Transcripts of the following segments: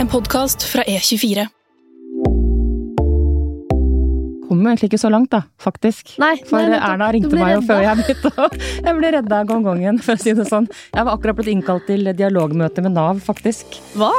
podcast fra E24. Kom egentlig ikke så langt da, faktisk. For Erna ringte meg jo før jeg begynte, og jeg ble reddet av gongongen, for å si det sånn. Jeg var akkurat blitt innkalt til dialogmøte med NAV, faktisk. Hva?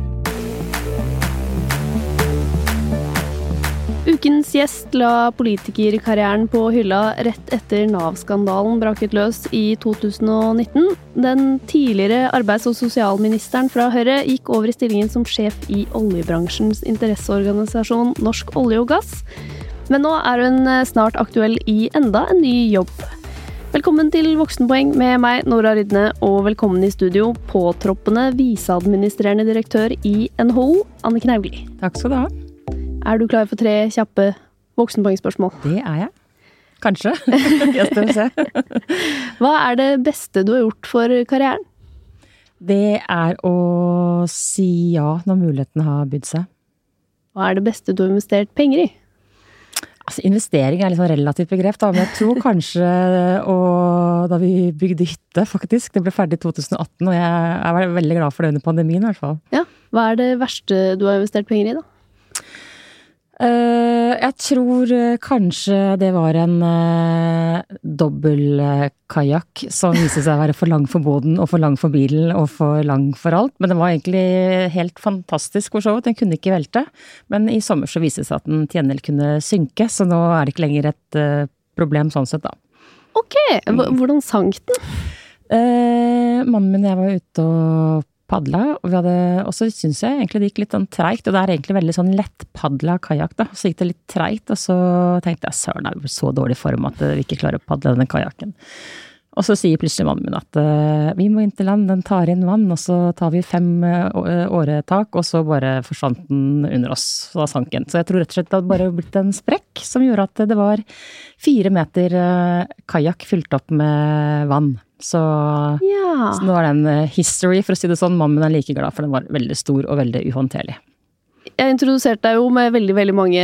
Ukens gjest la politikerkarrieren på hylla rett etter NAV-skandalen braket løs i 2019. Den tidligere arbeids- og sosialministeren fra Høyre gikk over i stillingen som sjef i oljebransjens interesseorganisasjon Norsk Olje og Gass. Men nå er hun snart aktuell i enda en ny jobb. Velkommen til Voksenpoeng med meg, Nora Rydne, og velkommen i studio, påtroppende viseadministrerende direktør i NHO, Anne Knaugli. Takk skal du ha. Er du klar for 3 kjappe voksenpoengspørsmål? Det er jeg. Kanskje. Jeg skal se. Hva er det beste du har gjort for karrieren? Det er å si ja når muligheten har bydd seg. Hva er det beste du har investert penger i? Altså, investering er litt sånn relativt begrep, da, men jeg tror kanskje da vi bygde hytte, faktisk. Det ble ferdig i 2018, og jeg er veldig glad for det under pandemien i hvert fall. Ja, hva er det verste du har investert penger i da? Jeg tror kanskje det var en dobbeltkajakk som viste seg å være for lang for boden og for lang for bilen og for lang for alt. Men det var egentlig helt fantastisk for så vidt. Den kunne ikke velte. Men i sommer så viste det seg at den til gjengjeld kunne synke, så nå er det ikke lenger et problem sånn sett da. Ok, hvordan sank den? Mannen min og jeg var ute og padla, og så synes jeg egentlig det gikk litt sånn treigt, og det er egentlig veldig sånn lettpadla kajak da, så gikk det litt treigt, og så tenkte jeg, søren, er vi så dårlig form at vi ikke klarer å padle denne kajakken. Og så sier plutselig mannen min at vi må inn til land, den tar inn vann, og så tar vi 5 åretak, og så bare forsvant den under oss, så da sank den. Så jeg tror rett og slett det hadde bare blitt en sprekk, som gjorde at det var 4 meter kajak fylt opp med vann. Så nå er det en history, for å si det sånn. Mannen er like glad, for den var veldig stor og veldig uhåndterlig. Jeg introduserte deg jo med veldig, veldig mange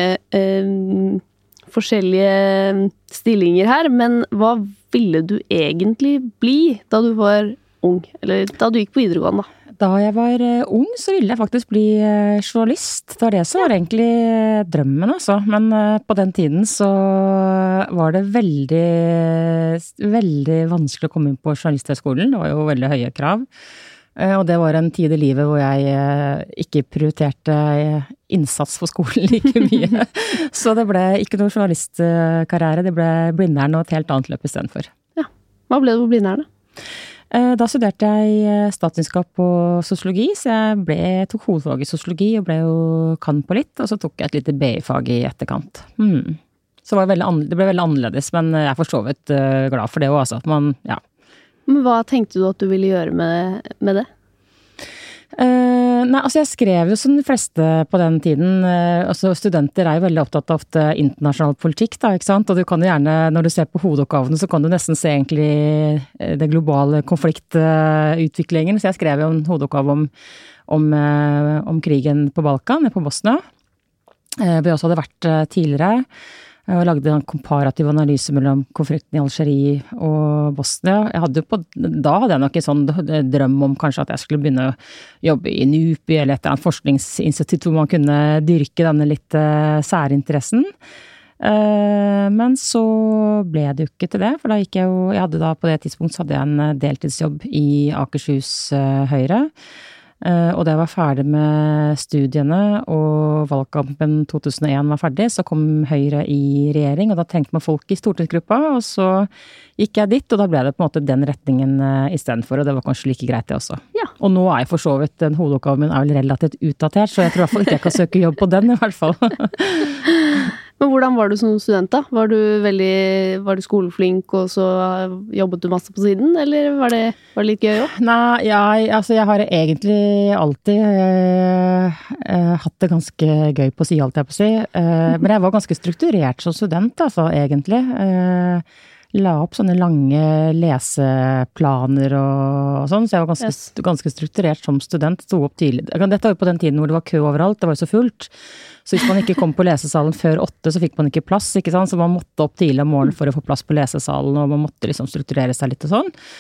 forskjellige stillinger her, men hva ville du egentlig bli da du var ung, eller da du gikk på videregående da? Da jeg var ung, så ville jeg faktisk bli journalist. Det var det som var egentlig drømmen, altså. Men på den tiden så var det veldig, veldig vanskelig å komme inn på journalisthøgskolen. Det var jo veldig høye krav. Og det var en tid i livet hvor jeg ikke prioriterte innsats for skolen like mye. Så det ble ikke noe journalistkarriere, det ble Blindern og et helt annet løp i stedet for. Ja, hva ble det på Blindern da? Da studerte jeg statsvitenskap og sosiologi, så jeg tok hovedfag i sosiologi og ble jo kan på litt, og så tok jeg et lite BI-fag i etterkant. Så det ble veldig annerledes, men jeg er for så vidt glad for det også, at man, ja. Men hva tenkte du at du ville gjøre med det? Nei, altså jeg skrev jo som de fleste på den tiden, altså studenter er jo veldig opptatt av ofte internasjonal politikk da, ikke sant? Og du kan jo gjerne, når du ser på hovedoppgavene, så kan du nesten se egentlig det globale konfliktutviklingen, så jeg skrev jo en hovedoppgave om krigen på Balkan, på Bosnia, hvor jeg også hadde vært tidligere, og lagde en komparativ analyse mellom konflikten i Algerie og Bosnia. Da hadde jeg nok en sånn drøm om kanskje at jeg skulle begynne å jobbe i NUPI eller et eller annet forskningsinstitutt hvor man kunne dyrke denne litt særinteressen. Men så ble det jo ikke til det, for da gikk jeg hadde da på det tidspunkt så hadde jeg en deltidsjobb i Akershus Høyre. Og da jeg var ferdig med studiene og valgkampen 2001 var ferdig, så kom Høyre i regjering, og da trengte man folk i stortingsgruppa, og så gikk jeg dit, og da ble det på en måte den retningen i stedet for, og det var kanskje like greit det også. Ja. Og nå er jeg for så vidt, den hovedoppgaven min er vel relativt utdatert, så jeg tror i hvert fall ikke jeg kan søke jobb på den i hvert fall. Men hvordan var du som student da? Var du skoleflink og så jobbet du masse på siden, eller var det litt gøy også? Nei, jeg har egentlig alltid hatt det ganske gøy på å si alt jeg på å si. Men jeg var ganske strukturert som student, altså, egentlig. La opp sånne lange leseplaner og sånn, så jeg var ganske strukturert som student, sto opp tidlig. Dette var jo på den tiden hvor det var kø overalt, det var jo så fullt. Så hvis man ikke kom på lesesalen før 8, så fikk man ikke plass, ikke sant? Så man måtte opp tidlig om morgenen for å få plass på lesesalen, og man måtte liksom strukturere seg litt og sånn.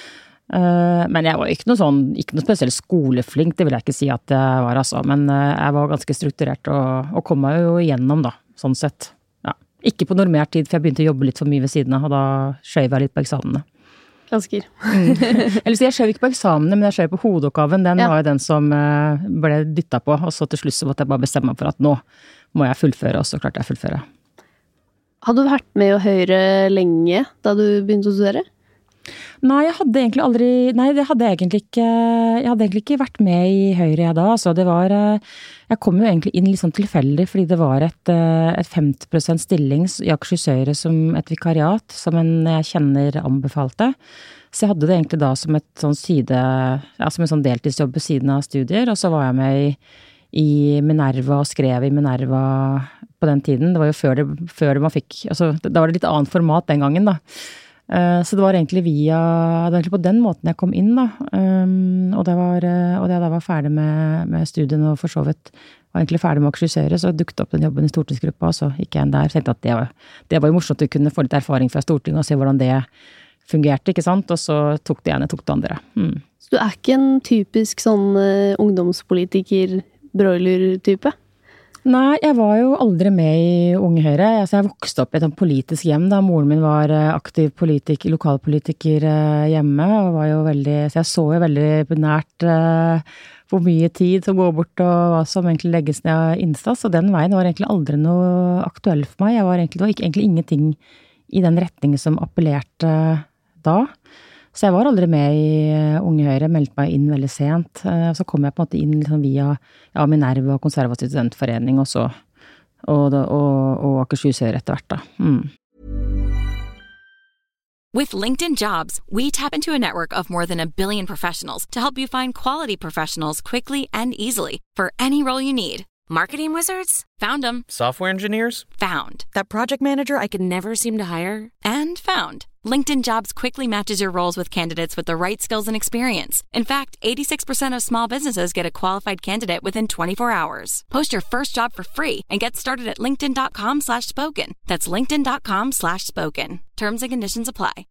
Men jeg var ikke noe spesielt skoleflink, det vil jeg ikke si at jeg var, altså. Men jeg var ganske strukturert og kom meg jo igjennom da, sånn sett. Ja. Ikke på normert tid, for jeg begynte å jobbe litt for mye ved siden av, og da skjøv jeg litt på eksamene. Klassiker. Eller så jeg skjøv ikke på eksamene, men jeg skjøv på hovedoppgaven. Den var jo den som ble dyttet på, og så til slutt så måtte jeg bare bestemme meg for at nå må jeg fullføre, og så klarte jeg fullføre. Hadde du vært med i Høyre lenge da du begynte å studere? Nei, jeg hadde egentlig ikke vært med i Høyre jeg da, altså jeg kom jo egentlig inn litt sånn tilfeldig, fordi det var et 50% stilling i Akershus Høyre som et vikariat, som jeg kjenner anbefalte. Så jeg hadde det egentlig da som som en sånn deltidsjobb på siden av studier, og så var jeg med i Minerva og skrev i Minerva på den tiden. Det var jo før man fikk, altså da var det litt annet format den gangen da. Så det var egentlig på den måten jeg kom inn da, og da jeg var ferdig med studiene og for så vidt var egentlig ferdig med Akershus Høyre, så dukket opp den jobben i stortingsgruppa, og så gikk jeg inn der, tenkte at det var jo morsomt å kunne få litt erfaring fra Stortinget og se hvordan det fungerte, ikke sant, og så tok det ene, tok det andre. Så du ikke en typisk sånn ungdomspolitiker, broiler-type? Nei, jeg var jo aldri med i Unge Høyre. Jeg vokste opp i et politisk hjem da moren min var aktiv lokalpolitiker hjemme, og var jo så jeg så jo veldig nært hvor mye tid som går bort og hva som egentlig legges ned av innsats, og den veien var egentlig aldri noe aktuell for meg. Det var egentlig ingenting i den retningen som appellerte da. Så jeg var aldri med i Unge Høyre, meldte meg inn veldig sent. Så kom jeg på en måte inn liksom via Minerva og Konservativ studentforening og Akershus Høyre etter hvert da. With LinkedIn Jobs, we tap into a network of more than 1 billion professionals to help you find quality professionals quickly and easily for any role you need. Marketing wizards? Found them. Software engineers? Found. That project manager I could never seem to hire? And found. LinkedIn Jobs quickly matches your roles with candidates with the right skills and experience. In fact, 86% of small businesses get a qualified candidate within 24 hours. Post your first job for free and get started at linkedin.com/spoken. That's linkedin.com/spoken. Terms and conditions apply.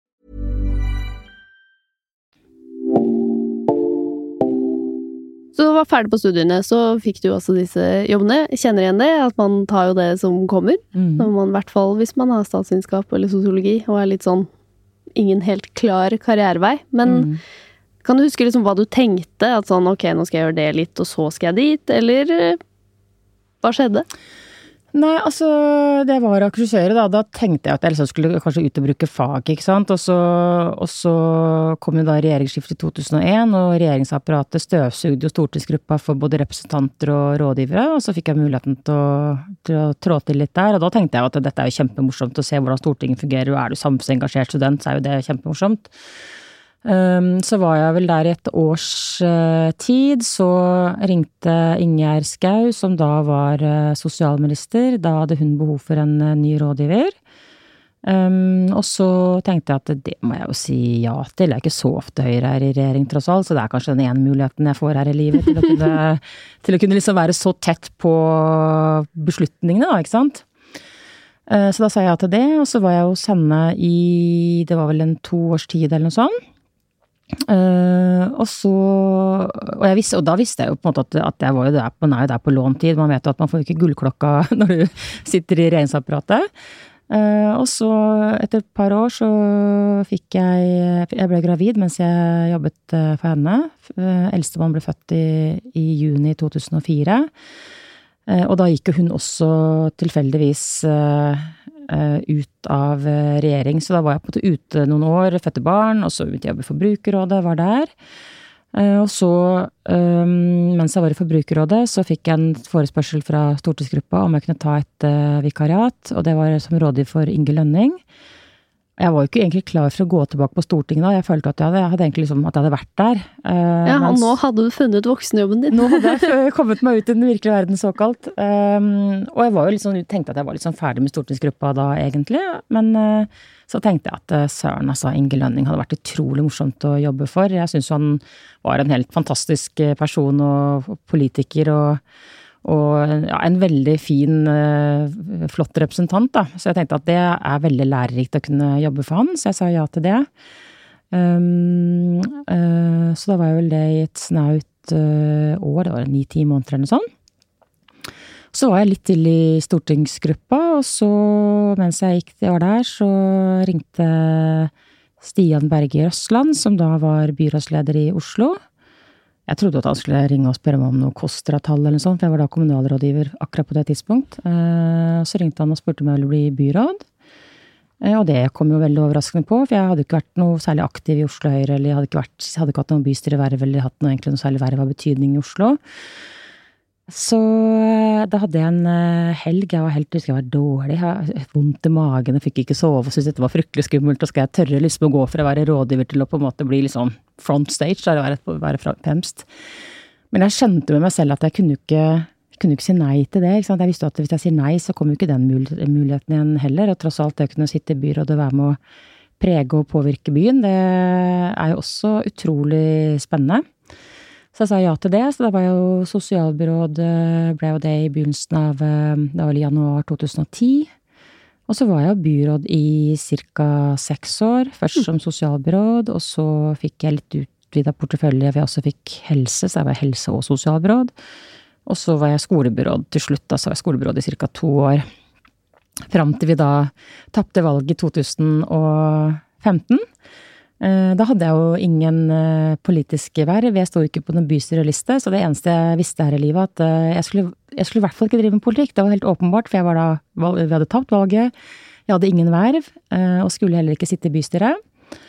Så du var ferdig på studiene, så fikk du også disse jobbene. Kjenner igjen det, at man tar jo det som kommer. Når man, i hvert fall hvis man har statsvitenskap eller sosiologi, og litt sånn, ingen helt klar karrierevei. Men kan du huske liksom hva du tenkte? At sånn, ok, nå skal jeg gjøre det litt, og så skal jeg dit, eller hva skjedde? Nei, altså, det var Akershus Høyre da tenkte jeg at jeg liksom skulle kanskje ut og bruke fag, ikke sant? Og så kom jo da regjeringsskiftet i 2001, og regjeringsapparatet støvsugde jo stortingsgruppa for både representanter og rådgivere, og så fikk jeg muligheten til å trå til litt der, og da tenkte jeg at dette er jo kjempemorsomt å se hvordan Stortinget fungerer, og er du samfunnsengasjert student, så er jo det kjempemorsomt. Så var jeg vel der i et års tid, så ringte Ingjerd Schou, som da var sosialminister. Da hadde hun behov for en ny rådgiver. Og så tenkte jeg at det må jeg jo si ja til. Det er ikke så ofte Høyre er i regjering tross alt, så det er kanskje den ene muligheten jeg får her i livet til å kunne liksom være så tett på beslutningene da, ikke sant? Så da sa jeg ja til det, og så var jeg hos henne det var vel en 2 års tid eller noe sånt. Og da visste jeg jo på en måte at jeg var jo der på låntid. Man vet jo at man får ikke gullklokka når du sitter i regjeringsapparatet. Og så etter et par år så jeg ble gravid mens jeg jobbet for henne. Eldstemann ble født i juni 2004. Og da gikk jo hun også tilfeldigvis ut av regjering, så da var jeg på en måte ute noen år, fødte barn, og så begynte jeg å jobbe i Forbrukerrådet, var der. Og så, mens jeg var i Forbrukerrådet, så fikk jeg en forespørsel fra stortingsgruppa om jeg kunne ta et vikariat, og det var som rådgiver for Inge Lønning. Jeg var jo ikke egentlig klar for å gå tilbake på Stortinget da. Jeg følte at jeg hadde egentlig liksom, at jeg hadde vært der. Og nå hadde du funnet voksenjobben din. Nå hadde jeg kommet meg ut i den virkelige verden såkalt. Og jeg var jo liksom, tenkte at jeg var litt sånn ferdig med stortingsgruppa da egentlig. Men så tenkte jeg at søren, altså Inge Lønning hadde vært utrolig morsomt å jobbe for. Jeg synes han var en helt fantastisk person og politiker og en veldig fin, flott representant da. Så jeg tenkte at det er veldig lærerikt å kunne jobbe for han, så jeg sa ja til det. Så da var jeg vel det i et snaut år, det var 9-10 måneder eller noe sånt. Så var jeg litt til i stortingsgruppa, og så, mens jeg var der, så ringte Stian Berge Røsland, som da var byrådsleder i Oslo. Jeg trodde at han skulle ringe og spørre meg om noe KOSTRA-tall eller noe sånt, for jeg var da kommunalrådgiver akkurat på det tidspunkt. Så ringte han og spurte om jeg ville bli byråd. Og det kom jo veldig overraskende på, for jeg hadde ikke vært noe særlig aktiv i Oslo Høyre, eller jeg hadde ikke hatt noen bystyreverv, eller hatt noe særlig verv av betydning i Oslo. Så da hadde jeg en helg, jeg var dårlig, jeg hadde vondt i magen, jeg fikk ikke sove, og syntes dette var fryktelig skummelt, og skal jeg tørre liksom å gå for å være rådgiver til å på en måte bli litt sånn front stage, eller være fremst. Men jeg skjønte med meg selv at jeg kunne ikke si nei til det, ikke sant? Jeg visste at hvis jeg sier nei, så kommer jo ikke den muligheten igjen heller, og tross alt det å kunne sitte i byrådet og være med å prege og påvirke byen, det er jo også utrolig spennende. Så jeg sa ja til det, så da var jeg jo sosialbyråd, ble jo det i begynnelsen av, det var vel i januar 2010. Og så var jeg jo byråd i cirka 6 år, først som sosialbyråd, og så fikk jeg litt utvidet portefølje, for jeg også fikk helse, så jeg var helse- og sosialbyråd. Og så var jeg skolebyråd til slutt, da så var jeg skolebyråd i cirka 2 år. Fram til vi da tappte valget i 2015. Da hadde jeg jo ingen politiske verv, jeg stod ikke på noen bystyreliste, så det eneste jeg visste her i livet at jeg skulle i hvert fall ikke drive med politikk, det var helt åpenbart, for vi hadde tapt valget, jeg hadde ingen verv, og skulle heller ikke sitte i bystyret.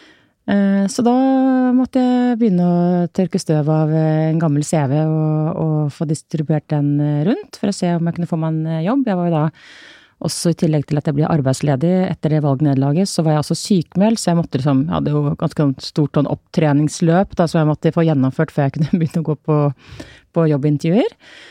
Så da måtte jeg begynne å tørke støv av en gammel CV og få distribuert den rundt, for å se om jeg kunne få meg en jobb. Jeg var jo da også i tillegg til at jeg ble arbeidsledig etter det valgnedlaget, så var jeg også sykmeldt, så jeg måtte jeg hadde jo ganske stort opptreningsløp, da, så jeg måtte få gjennomført før jeg kunne begynne å gå på jobbintervjuer.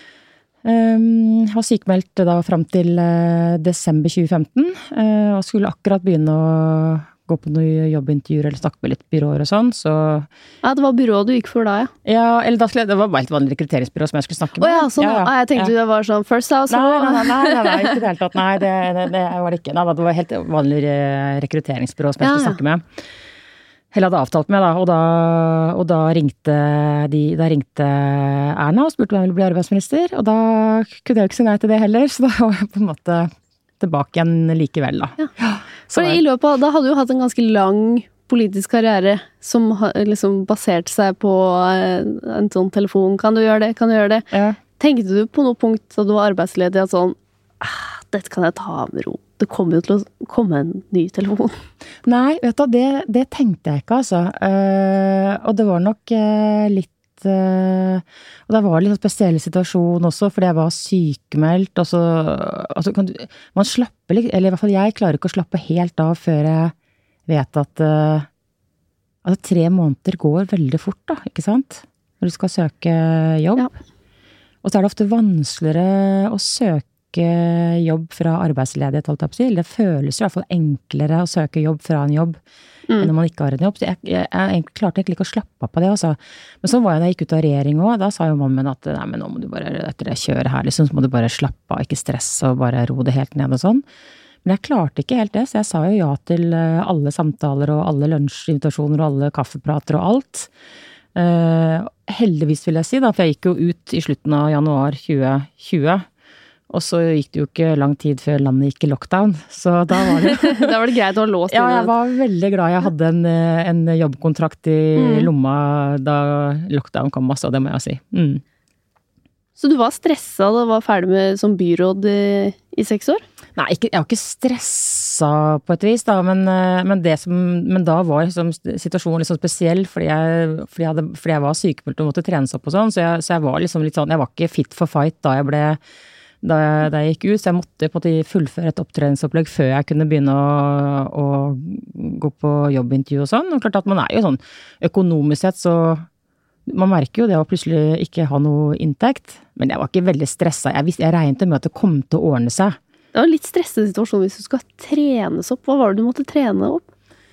Jeg var sykmeldt da frem til desember 2015, og skulle akkurat begynne å gå på noen jobbintervjuer eller snakke med litt byråer og sånn, så... Ja, det var byrået du gikk for da, ja? Ja, eller da det var bare et vanlig rekrutteringsbyrå som jeg skulle snakke med. Åja, sånn, ja. Jeg tenkte det var sånn First House. Nei, ikke det hele tatt, nei, det var det ikke. Nei, det var helt vanlig rekrutteringsbyrå som jeg skulle snakke med. Eller hadde avtalt med, da, og da ringte Erna og spurte om jeg ville bli arbeidsminister, og da kunne jeg jo ikke si nei til det heller, så da var jeg på en måte tilbake igjen likevel, da. Ja. For i løpet av, da hadde du jo hatt en ganske lang politisk karriere som liksom baserte seg på en sånn telefon. Kan du gjøre det? Kan du gjøre det? Ja. Tenkte du på noe punkt da du var arbeidsledig at sånn, dette kan jeg ta med ro. Det kommer jo til å komme en ny telefon. Nei, vet du, det tenkte jeg ikke, altså. Og det var nok litt og det var litt spesiell situasjon også, fordi jeg var sykemeldt, og så man slapper litt, eller i hvert fall jeg klarer ikke å slappe helt av før jeg vet at 3 måneder går veldig fort da, ikke sant? Når du skal søke jobb. Ja. Og så er det ofte vanskeligere å søke jobb fra arbeidsledighet, holdt jeg på å si. Det føles i hvert fall enklere å søke jobb fra en jobb når man ikke har en jobb. Så jeg klarte egentlig ikke å slappe av på det, altså. Men så var jeg da jeg gikk ut av regjering også, da sa jo mannen min at nei, men nå må du bare, etter det kjøret her, liksom, så må du bare slappe av, ikke stresse og bare ro det helt ned og sånn. Men jeg klarte ikke helt det, så jeg sa jo ja til alle samtaler og alle lunsjinvitasjoner og alle kaffeprater og alt. Heldigvis vil jeg si da, for jeg gikk jo ut i slutten av januar 2020, og så gikk det jo ikke lang tid før landet gikk i lockdown, så da var det... Da var det greit å ha låst inn. Ja, jeg var veldig glad jeg hadde en jobbkontrakt i lomma da lockdown kom, altså, det må jeg si. Så du var stresset da du var ferdig med som byråd i 6 år? Nei, jeg var ikke stresset på et vis da, men da var liksom situasjonen liksom spesiell, fordi jeg var sykemeldt og måtte trenes opp og sånn, så jeg var liksom litt sånn, jeg var ikke fit for fight da jeg gikk ut, så jeg måtte på en fullføre et opptreningsopplegg før jeg kunne begynne å gå på jobbintervju og sånn, og klart at man er jo sånn økonomisk sett, så man merker jo det å plutselig ikke ha noe inntekt, men jeg var ikke veldig stresset, jeg regnet med at det kom til å ordne seg. Det var en litt stressende situasjon hvis du skal trenes opp. Hva var det du måtte trene opp?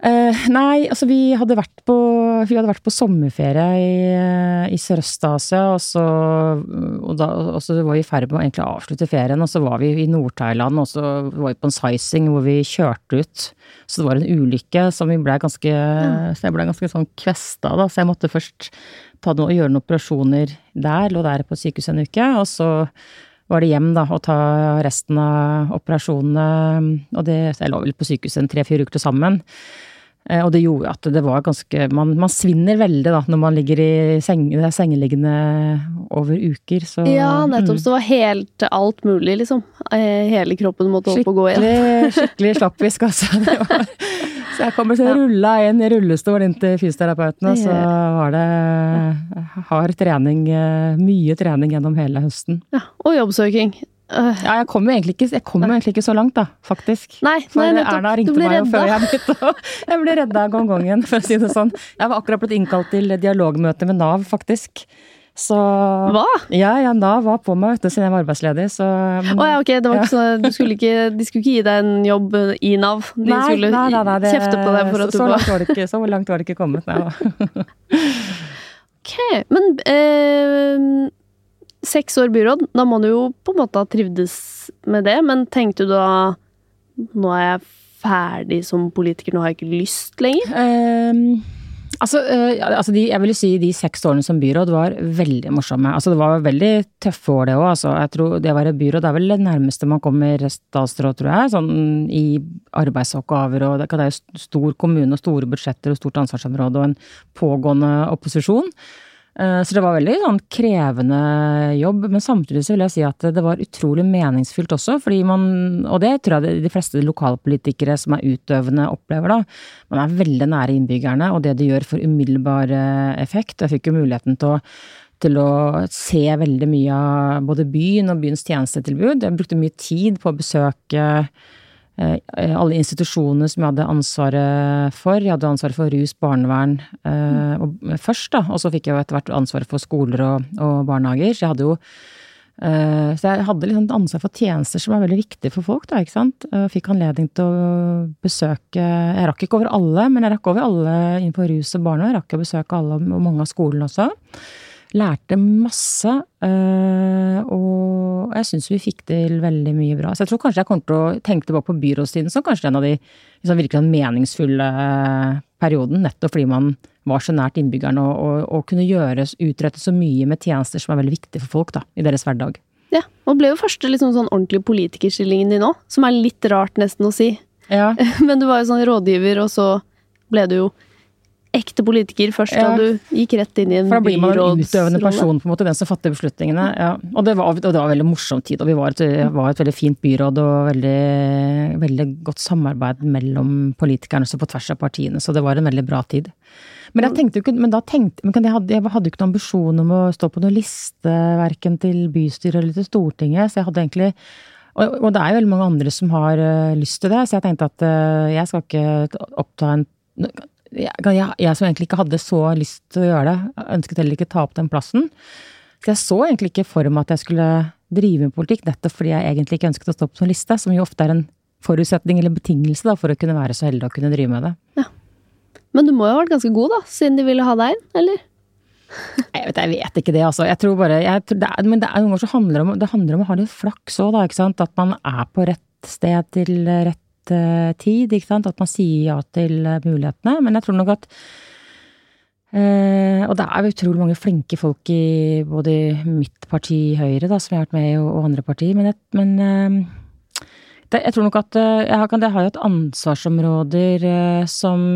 Nei, altså vi hadde vært på sommerferie i Sørøst-Asia, og så var vi i ferd med å egentlig avslutte ferien, og så var vi i Nord-Thailand, og så var vi på en sightseeing hvor vi kjørte ut. Så det var en ulykke som så jeg ble ganske sånn kvesta da, så jeg måtte først gjøre noen operasjoner der, lå der på sykehuset en uke, og så var det hjem da, og ta resten av operasjonene, og jeg lå vel på sykehuset 3-4 uker til sammen. Og det gjorde at det var ganske, man svinner veldig da, når man ligger i sengeliggende over uker. Så, ja, nettopp, så det var helt alt mulig liksom. Hele kroppen måtte opp og gå igjen. Skikkelig slappvisk, altså. Så jeg kommer til å rulle inn i rullestol inn til fysioterapeuten, og så var det hard trening, mye trening gjennom hele høsten. Ja, og jobbsøking. Ja, jeg kom jo egentlig ikke så langt da, faktisk. Nei, Erna ringte meg jo før jeg begynte, jeg ble redda gangen, for å si det sånn. Jeg var akkurat blitt innkalt til dialogmøte med NAV, faktisk. Så, hva? Ja, Nav var på meg siden jeg var arbeidsledig, så... ja, ok, det var ikke så, de skulle ikke gi deg en jobb i NAV. De skulle kjefte på deg for at du var... Så langt var det ikke kommet, nei. Ok, men... 6 år byråd, da må du jo på en måte ha trivdes med det, men tenkte du da, nå er jeg ferdig som politiker, nå har jeg ikke lyst lenger? Jeg vil jo si de 6 årene som byråd var veldig morsomme. Altså det var veldig tøffe år det også, altså jeg tror det å være byråd, det er vel det nærmeste man kommer statsråd, tror jeg, sånn i arbeidsoppgaver, og det er jo stor kommune og store budsjetter og stort ansvarsområde og en pågående opposisjon. Så det var veldig sånn krevende jobb, men samtidig så vil jeg si at det var utrolig meningsfylt også, fordi og det tror jeg de fleste lokalpolitikere som er utøvende opplever da, man er veldig nære innbyggerne, og det de gjør for umiddelbar effekt. Jeg fikk jo muligheten til å se veldig mye av både byen og byens tjenestetilbud. Jeg brukte mye tid på å besøke alle institusjonene som jeg hadde ansvaret for. Jeg hadde ansvaret for rus, barnevern først da, og så fikk jeg jo etter hvert ansvaret for skoler og barnehager. Så jeg hadde liksom ansvar for tjenester som er veldig viktige for folk da, ikke sant? Jeg fikk anledning til å besøke, jeg rakk ikke over alle, men jeg rakk over alle innenfor rus og barnevern. Jeg rakk å besøke alle og mange av skolene også. Lærte masse, og jeg synes vi fikk til veldig mye bra. Så jeg tror kanskje jeg kommer til å tenke tilbake på byrådstiden som kanskje en av de liksom, virkelig meningsfulle perioden, nettopp fordi man var så nært innbyggerne og kunne utrette så mye med tjenester som er veldig viktige for folk da, i deres hverdag. Ja, og ble jo første liksom, sånn ordentlig politikerstillingen din også, som er litt rart nesten å si. Ja. Men du var jo sånn rådgiver, og så ble du jo ekte politiker først, da du gikk rett inn i en byrådsrolle. For da blir man en utøvende person, på en måte, den som fatter beslutningene. Ja. Og det var veldig morsom tid, og vi var et veldig fint byråd, og veldig, veldig godt samarbeid mellom politikerne, så på tvers av partiene, så det var en veldig bra tid. Men jeg hadde ikke noen ambisjon om å stå på noen liste, hverken til bystyret eller til Stortinget, så jeg hadde egentlig, og det er jo veldig mange andre som har lyst til det, så jeg tenkte at jeg skal ikke oppta jeg som egentlig ikke hadde så lyst til å gjøre det, ønsket heller ikke ta opp den plassen. Så jeg så egentlig ikke for meg at jeg skulle drive med politikk, nettopp fordi jeg egentlig ikke ønsket å stå på sånn liste, som jo ofte er en forutsetning eller betingelse da, for å kunne være så heldig å kunne drive med det. Ja. Men du må jo ha vært ganske god da, siden de ville ha deg inn, eller? Jeg vet ikke det, altså. Men det er noen ganger så handler om å ha litt flaks også da, ikke sant? At man er på rett sted til rett tid, ikke sant? At man sier ja til mulighetene, men jeg tror nok at og det er utrolig mange flinke folk i både mitt parti Høyre da, som jeg har vært med i, og andre partier, men jeg tror nok at jeg har jo et ansvarsområder som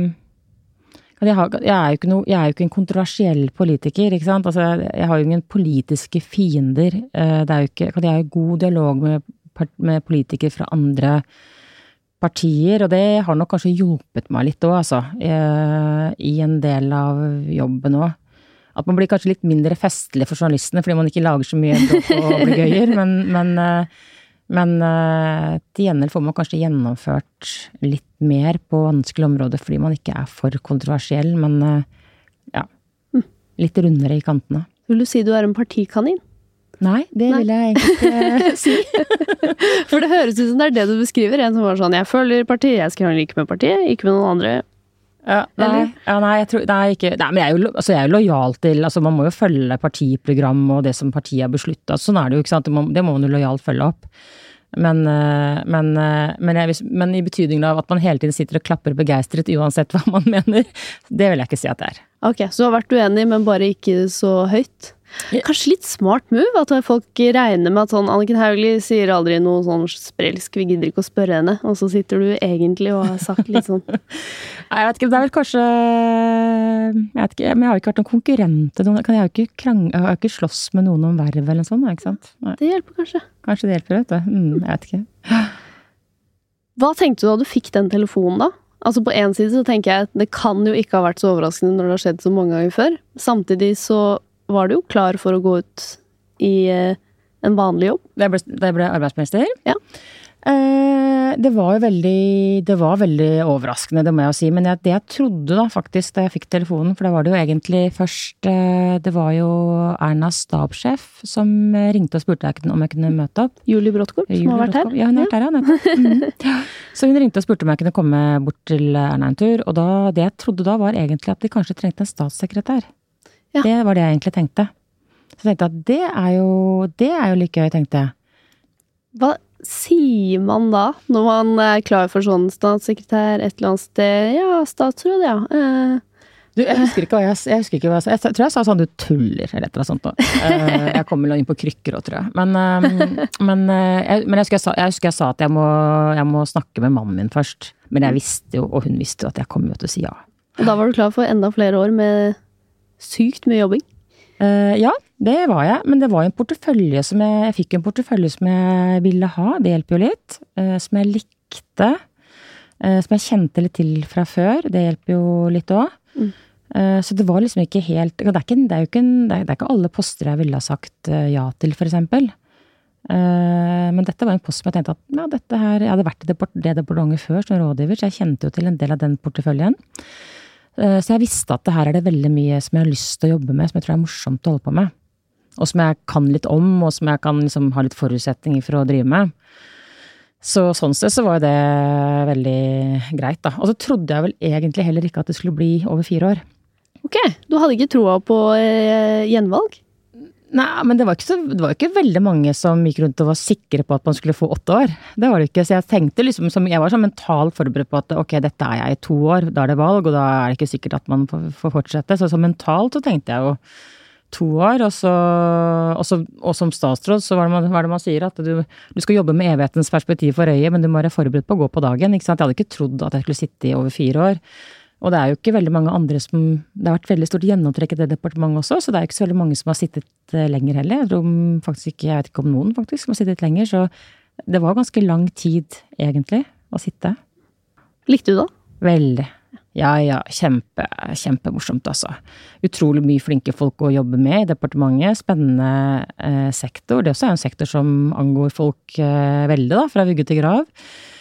jeg er jo ikke en kontroversiell politiker, ikke sant? Altså, jeg har jo ingen politiske fiender, jeg har jo god dialog med politikere fra andre partier, og det har nok kanskje hjulpet meg litt også, altså, i en del av jobben også. At man blir kanskje litt mindre festlig for journalistene, fordi man ikke lager så mye bråk og obligøyer, men til gjengjeld får man kanskje gjennomført litt mer på vanskelige områder, fordi man ikke er for kontroversiell, men litt rundere i kantene. Vil du si du er en partikanin? Nei, det vil jeg egentlig ikke si. For det høres ut som det det du beskriver. En som var sånn, jeg følger partiet, jeg skal like med partiet, ikke med noen andre. Nei, jeg tror, ikke. Nei, men jeg er jo lojal til, altså man må jo følge partiprogram og det som partiet har besluttet. Sånn det jo, ikke sant? Det må man jo lojalt følge opp. Men i betydningen av at man hele tiden sitter og klapper begeistret uansett hva man mener, det vil jeg ikke si at det Ok, så du har vært uenig, men bare ikke så høyt. Kanskje litt smart move, at folk regner med at sånn, Anniken Hauglie sier aldri noe sånn sprelsk, vi gidder ikke å spørre henne, og så sitter du egentlig og har sagt litt sånn. Nei, jeg vet ikke, det vel kanskje, jeg vet ikke, men jeg har jo ikke vært noen konkurrent, jeg har jo ikke slåss med noen om verv eller sånn, ikke sant? Nei. Det hjelper kanskje. Kanskje det hjelper, vet du. Jeg vet ikke. Hva tenkte du da du fikk den telefonen da? Altså på en side så tenker jeg at det kan jo ikke ha vært så overraskende når det har skjedd så mange ganger før. Samtidig så var du jo klar for å gå ut i en vanlig jobb. Da jeg ble arbeidsminister? Ja. Det var veldig overraskende, det må jeg jo si. Men det jeg trodde da faktisk da jeg fikk telefonen, for da var det jo egentlig først, det var jo Ernas stabssjef som ringte og spurte om jeg kunne møte opp. Julie Brodtkorp, som har vært her. Ja, hun har vært her, ja, nettopp. Så hun ringte og spurte om jeg kunne komme bort til Erna en tur, og det jeg trodde da var egentlig at de kanskje trengte en statssekretær. Ja. Det var det jeg egentlig tenkte. Så jeg tenkte at det er jo like gøy, tenkte jeg. Hva sier man da, når man er klar for sånn statssekretær et eller annet sted? Ja, statsråd, ja. Jeg husker ikke hva jeg tror jeg sa sånn, du tuller, eller et eller annet sånt da. Jeg kommer inn på krykker også, tror jeg. Men jeg husker jeg sa at jeg må snakke med mannen min først. Men jeg visste jo, og hun visste jo at jeg kom jo til å si ja. Og da var du klar for enda flere år med sykt mye jobbing? Ja, det var jeg, men det var en portefølje jeg fikk en portefølje som jeg ville ha, det hjelper jo litt, som jeg likte, som jeg kjente litt til fra før, det hjelper jo litt også. Så det var liksom ikke helt, det er ikke alle poster jeg ville ha sagt ja til, for eksempel. Men dette var en post som jeg tenkte at, ja, dette her, jeg hadde vært i det departementet før som rådgiver, så jeg kjente jo til en del av den porteføljen. Så jeg visste at det her det veldig mye som jeg har lyst til å jobbe med, som jeg tror morsomt å holde på med. Og som jeg kan litt om, og som jeg kan liksom ha litt forutsetninger for å drive med. Så sånn sett så var det veldig greit da. Og så trodde jeg vel egentlig heller ikke at det skulle bli over 4 år. Ok, du hadde ikke troa på gjenvalg? Nei, men det var ikke veldig mange som gikk rundt og var sikre på at man skulle få 8 år. Det var det ikke, så jeg tenkte liksom, jeg var så mentalt forberedt på at ok, dette jeg i 2 år, da det valg, og da det ikke sikkert at man får fortsette. Så mentalt så tenkte jeg jo 2 år, og som statsråd så var det man sier, at du skal jobbe med evighetens perspektiv for øye, men du må være forberedt på å gå på dagen, ikke sant? Jeg hadde ikke trodd at jeg skulle sitte i over 4 år. Og det jo ikke veldig mange andre det har vært veldig stort gjennomtrekk i det departementet også, så det ikke så veldig mange som har sittet lenger heller. Jeg vet ikke om noen faktisk som har sittet lenger, så det var ganske lang tid egentlig å sitte. Likte du det? Veldig. Ja, kjempemorsomt altså. Utrolig mye flinke folk å jobbe med i departementet, spennende sektor. Det også en sektor som angår folk veldig da, fra vugge til grav.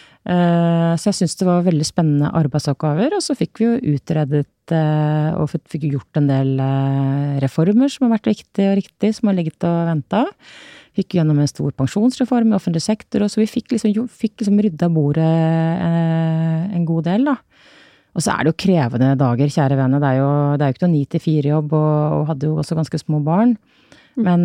Så jeg synes det var veldig spennende arbeidsoppgaver, og så fikk vi jo utredet og fikk gjort en del reformer som har vært viktige og riktige, som har ligget og ventet. Fikk gjennom en stor pensjonsreform i offentlig sektor, og så vi fikk liksom ryddet bordet en god del da. Og så det jo krevende dager, kjære vene, det jo ikke noe 9-4 jobb, og hadde jo også ganske små barn. Men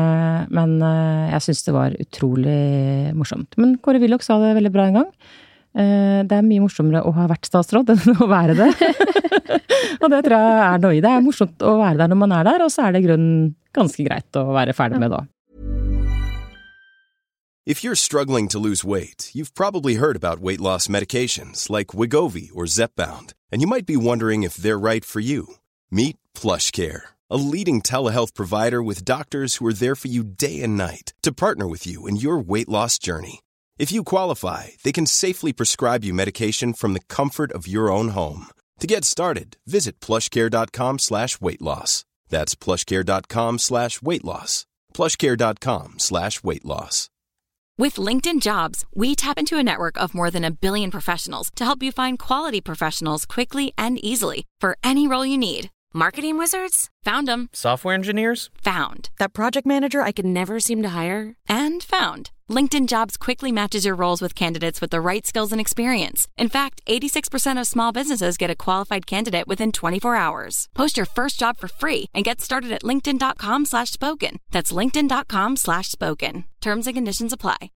jeg synes det var utrolig morsomt. Men Kåre Willoch sa det veldig bra en gang. Det mye morsommere å ha vært statsråd enn å være det. Og det tror jeg noe i det. Det morsomt å være der når man der, og så det i grunnen ganske greit å være ferdig med da. If you're struggling to lose weight, you've probably heard about weight loss medications like Wegovy or Zepbound, and you might be wondering if they're right for you. Meet PlushCare, a leading telehealth provider with doctors who are there for you day and night to partner with you in your weight loss journey. If you qualify, they can safely prescribe you medication from the comfort of your own home. To get started, visit plushcare.com/weightloss. That's plushcare.com/weightloss. plushcare.com/weightloss. With LinkedIn Jobs, we tap into a network of more than 1 billion professionals to help you find quality professionals quickly and easily for any role you need. Marketing wizards? Found them. Software engineers? Found. That project manager I could never seem to hire? And found. LinkedIn Jobs quickly matches your roles with candidates with the right skills and experience. In fact, 86% of small businesses get a qualified candidate within 24 hours. Post your first job for free and get started at linkedin.com/spoken. That's linkedin.com/spoken. Terms and conditions apply.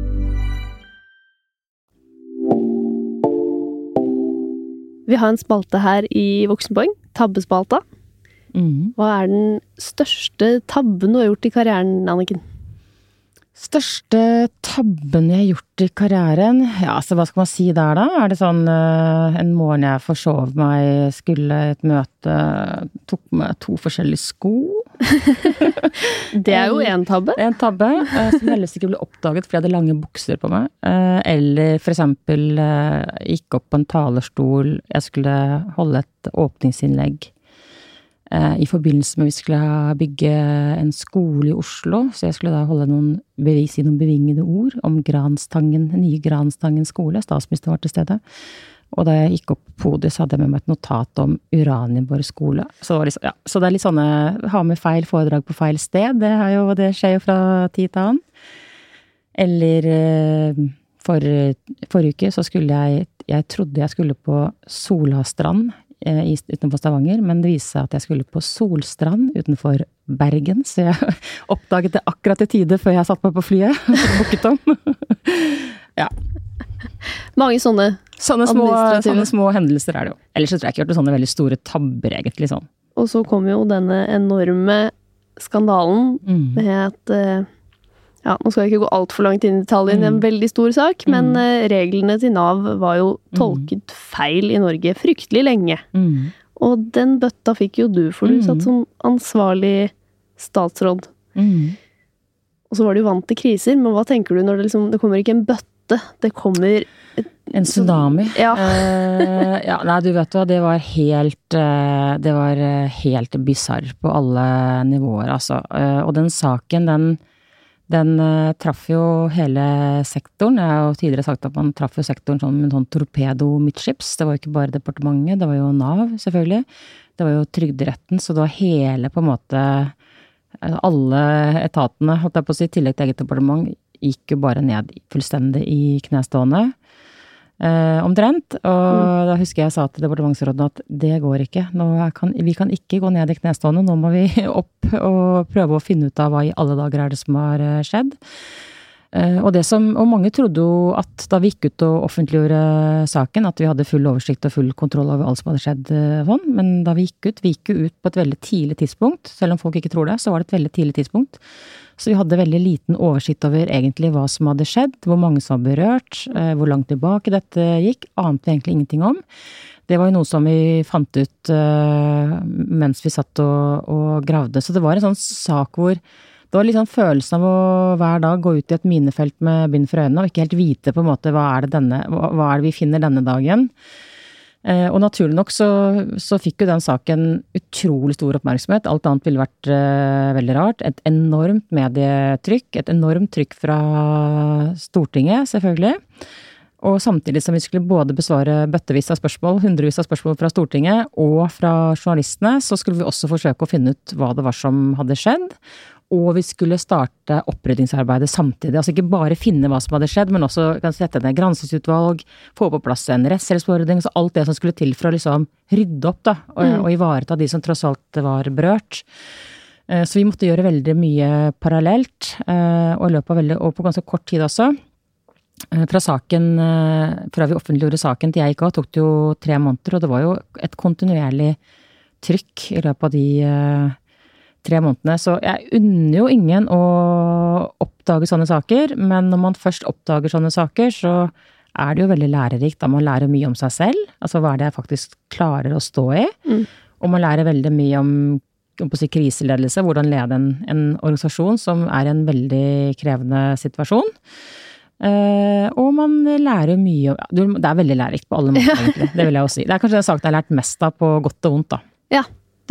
Vi har en spalte her i Voksenpoeng, tabbespalta. Hva den største tabben du har gjort i karrieren, Anniken? Største tabben jeg har gjort i karrieren? Ja, så hva skal man si der da? Det sånn, en morgen jeg forsov meg, skulle et møte, tok med 2 forskjellige sko. Det jo en tabbe. En tabbe, som helst ikke ble oppdaget fordi jeg hadde lange bukser på meg. Eller for eksempel, gikk opp på en talerstol, jeg skulle holde et åpningsinnlegg. I forbindelse med vi skulle bygge en skole i Oslo, så jeg skulle da holde noen bevingede ord om Granstangen, nye Granstangen skole, statsministeren var til stede. Og da jeg gikk opp på podiet, så hadde jeg med meg et notat om Uranienborg skole. Så, liksom, ja, så det litt sånne, ha med feil foredrag på feil sted, det skjer jo fra tid til annen. Eller forrige uke så skulle jeg trodde jeg skulle på Solastrand, utenfor Stavanger, men det viste seg at jeg skulle på Solstrand utenfor Bergen, så jeg oppdaget det akkurat i tide før jeg satt meg på flyet og booket om. Ja. Mange sånne små hendelser det jo. Ellers så tror jeg ikke jeg har gjort sånne veldig store tabber egentlig sånn. Og så kom jo denne enorme skandalen med at ja, nå skal jeg ikke gå alt for langt inn i detaljen, det en veldig stor sak, men reglene til NAV var jo tolket feil i Norge fryktelig lenge. Og den bøtta fikk jo du, for du satt som ansvarlig statsråd. Og så var du vant til kriser, men hva tenker du når det kommer ikke en bøtte, det kommer en tsunami? Ja. Ja, nei, du vet hva, det var helt bizarr på alle nivåer, altså. Og den saken, den traff jo hele sektoren. Jeg har jo tidligere sagt at man traff jo sektoren sånn med sånn torpedo midtskips. Det var jo ikke bare departementet, det var jo NAV selvfølgelig. Det var jo trygderetten, så det var hele på en måte, alle etatene, holdt jeg på å si, tillegg til eget departement, gikk jo bare ned fullstendig i knestående. Omtrent, og da husker jeg sa til departementsråden at det går ikke, vi kan ikke gå ned i knestående, nå må vi opp og prøve å finne ut av hva i alle dager det som har skjedd. Og mange trodde jo at da vi gikk ut og offentliggjorde saken, at vi hadde full oversikt og full kontroll over alt som hadde skjedd sånn, men da vi gikk ut på et veldig tidlig tidspunkt, selv om folk ikke tror det, så var det et veldig tidlig tidspunkt. Så vi hadde veldig liten oversikt over egentlig hva som hadde skjedd, hvor mange som var berørt, hvor langt tilbake dette gikk, ante vi egentlig ingenting om. Det var jo noe som vi fant ut mens vi satt og gravde. Så det var en sånn sak hvor det var litt sånn følelsen av å hver dag gå ut i et minefelt med bind for øynene, og ikke helt vite på en måte hva er det vi finner denne dagen. Og naturlig nok så fikk jo den saken utrolig stor oppmerksomhet. Alt annet ville vært veldig rart. Et enormt medietrykk, et enormt trykk fra Stortinget, selvfølgelig. Og samtidig som vi skulle både besvare bøttevis av spørsmål, hundrevis av spørsmål fra Stortinget og fra journalistene, så skulle vi også forsøke å finne ut hva det var som hadde skjedd. Og vi skulle starte oppryddingsarbeidet samtidig. Altså ikke bare finne hva som hadde skjedd, men også sette ned granskingsutvalg, få på plass en rettshjelpsordning, så alt det som skulle til for å liksom rydde opp da, og ivareta de som tross alt var berørt. Så vi måtte gjøre veldig mye parallelt, og på ganske kort tid også. Fra vi offentliggjorde saken til jeg gikk av, tok det jo 3 måneder, og det var jo et kontinuerlig trykk i løpet av de 3 månedene. Så jeg unner jo ingen å oppdage sånne saker, men når man først oppdager sånne saker, så det jo veldig lærerikt, da man lærer mye om seg selv, altså hva det jeg faktisk klarer å stå i, og man lærer veldig mye om kriseledelse, hvordan lede en organisasjon som en veldig krevende situasjon. Og man lærer mye, det veldig lærerikt på alle måter egentlig, det vil jeg også si. Det kanskje den saken jeg har lært mest av på godt og vondt da. Ja.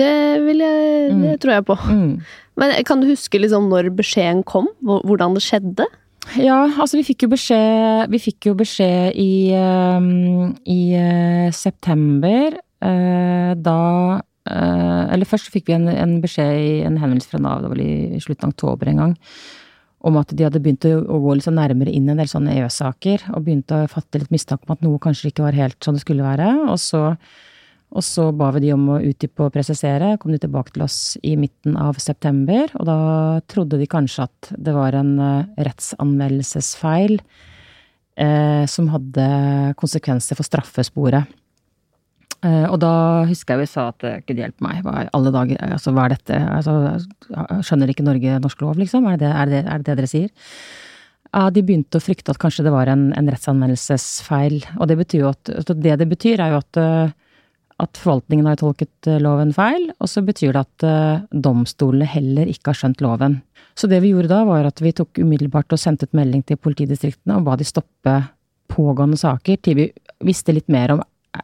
Det tror jeg på. Men kan du huske liksom når beskjeden kom? Hvordan det skjedde? Ja, altså vi fikk jo beskjed i september, da eller først fikk vi en beskjed, en henvendelse fra NAV, det var i slutten av oktober en gang, om at de hadde begynt å gå litt så nærmere inn i en del sånne EØS-saker, og begynte å fatte litt mistanke om at noe kanskje ikke var helt sånn det skulle være, og så ba vi de om å utdype og presisere, kom de tilbake til oss i midten av september, og da trodde de kanskje at det var en rettsanmeldelsesfeil som hadde konsekvenser for straffesporet. Og da husker jeg vi sa at Gud hjelpe meg, hva alle dager, altså hva dette, altså skjønner ikke Norge norsk lov liksom, er det dere sier? Ja, de begynte å frykte at kanskje det var en rettsanmeldelsesfeil, og det betyr jo det betyr er jo at forvaltningen har tolket loven feil, og så betyr det at domstolene heller ikke har skjønt loven. Så det vi gjorde da var at vi tok umiddelbart og sendte ut melding til politidistriktene og ba de stoppe pågående saker til vi visste litt mer om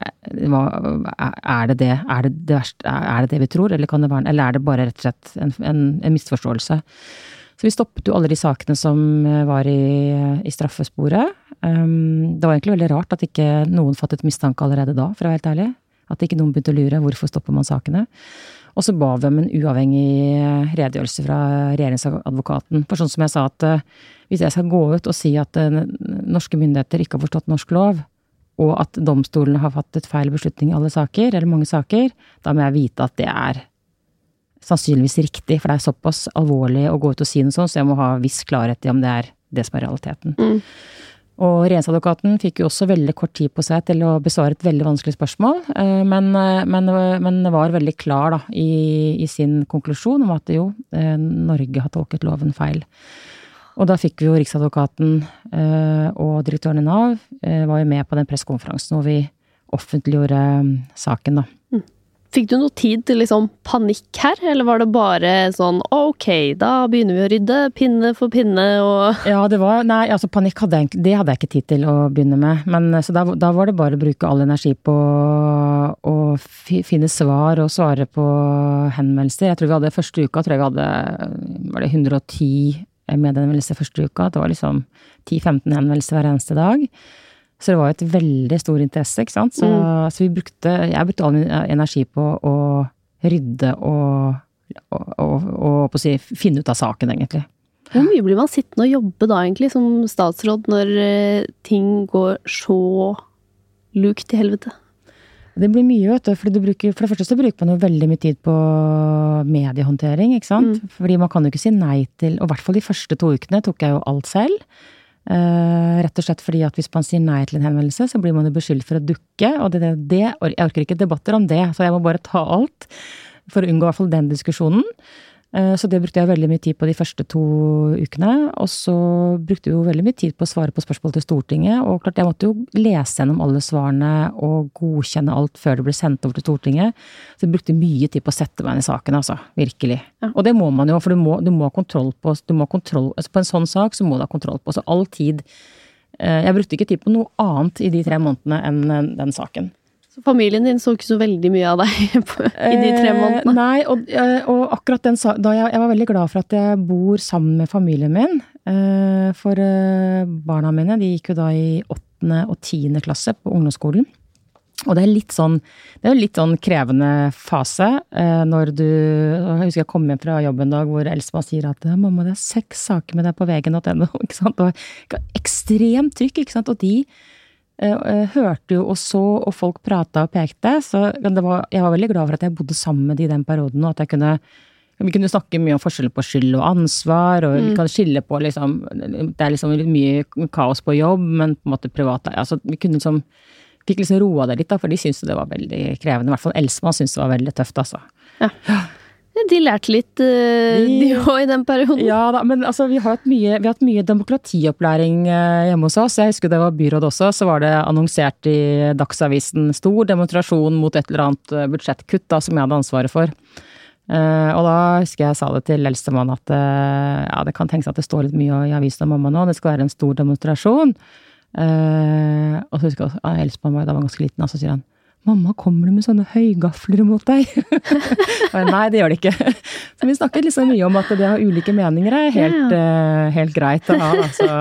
er det verste, er det vi tror, eller er det bare rett og slett en misforståelse? Så vi stoppet jo alle de sakene som var i straffesporet. Det var egentlig veldig rart at ikke noen fattet mistanke allerede da, for å være helt ærlig. At ikke noen begynte å lure, hvorfor stopper man sakene? Og så ba vi om en uavhengig redegjørelse fra regjeringsadvokaten. For sånn som jeg sa at hvis jeg skal gå ut og si at norske myndigheter ikke har forstått norsk lov, og at domstolene har fattet feil beslutning i alle saker, eller mange saker, da må jeg vite at det er sannsynligvis riktig, for det er såpass alvorlig å gå ut og si noe sånt, så jeg må ha viss klarhet i om det er det som er realiteten. Og regjeringsadvokaten fikk jo også veldig kort tid på seg til å besvare et veldig vanskelig spørsmål, men var veldig klar da, i sin konklusjon om at Norge har tolket loven feil. Og da fikk vi jo Riksadvokaten og direktøren i NAV var jo med på den presskonferansen hvor vi offentliggjorde saken da. Fikk du noe tid til liksom panikk her, eller var det bare sånn, ok, da begynner vi å rydde pinne for pinne og... Ja, panikk hadde jeg ikke tid til å begynne med, men så da var det bare å bruke all energi på å finne svar og svare på henvendelser. Jeg tror vi hadde første uka, var det 110 medhenvendelser første uka, det var liksom 10-15 henvendelser hver eneste dag. Så det var et veldig stor interesse, ikke sant? Så jeg brukte all min energi på å rydde og finne ut av saken, egentlig. Hvor mye blir man sittende og jobbe da, egentlig, som statsråd, når ting går så lukt til helvete? Det blir mye, vet du, for det første så bruker man jo veldig mye tid på mediehåndtering, ikke sant? Fordi man kan jo ikke si nei til, og i hvert fall de første 2 ukene tok jeg jo alt selv. Rett og slett fordi at hvis man sier nei til en henvendelse, så blir man jo beskyldt for å dukke, og jeg orker ikke debatter om det, så jeg må bare ta alt for å unngå i hvert fall den diskusjonen. Så det brukte jeg veldig mye tid på de første 2 ukene, og så brukte jeg jo veldig mye tid på å svare på spørsmål til Stortinget, og klart jeg måtte jo lese gjennom alle svarene og godkjenne alt før det ble sendt over til Stortinget, så jeg brukte mye tid på å sette meg inn i saken, altså, virkelig. Ja. Og det må man jo, for du må ha kontroll på, altså på en sånn sak så må du ha kontroll på, så all tid, jeg brukte ikke tid på noe annet i de 3 månedene enn den saken. Så familien din så ikke så veldig mye av deg i de 3 månedene? Nei, og akkurat da jeg var veldig glad for at jeg bor sammen med familien min, for barna mine, de gikk jo da i 8. og 10. klasse på ungdomsskolen. Og det er litt sånn krevende fase når jeg husker jeg kom hjem fra jobb en dag hvor Elsemann sier at mamma, det er 6 saker med deg på VG.no, ikke sant? Det var ekstremt trykk, ikke sant? Og de hørte jo og så, og folk pratet og pekte, så jeg var veldig glad for at jeg bodde sammen med de i den perioden, og at vi kunne snakke mye om forskjell på skyld og ansvar, og vi kan skille på liksom, det er liksom litt mye kaos på jobb, men på en måte privat, altså vi kunne liksom, fikk liksom roa det litt da, for de syntes det var veldig krevende, i hvert fall Elsemann syntes det var veldig tøft, altså. Ja. De lærte litt de også i den perioden. Ja da, men altså vi har hatt mye demokratiopplæring hjemme hos oss. Jeg husker det var byråd også, så var det annonsert i Dagsavisen stor demonstrasjon mot et eller annet budsjettkutt da, som jeg hadde ansvaret for. Og da husker jeg sa det til Elsemann at det kan tenkes at det står litt mye i avisen om mamma nå, det skal være en stor demonstrasjon. Og så husker jeg at Elsemann var ganske liten, og så sier han, mamma, kommer du med sånne høygafler mot deg? Nei, det gjør det ikke. Så vi snakket liksom mye om at det har ulike meninger, helt greit å ha.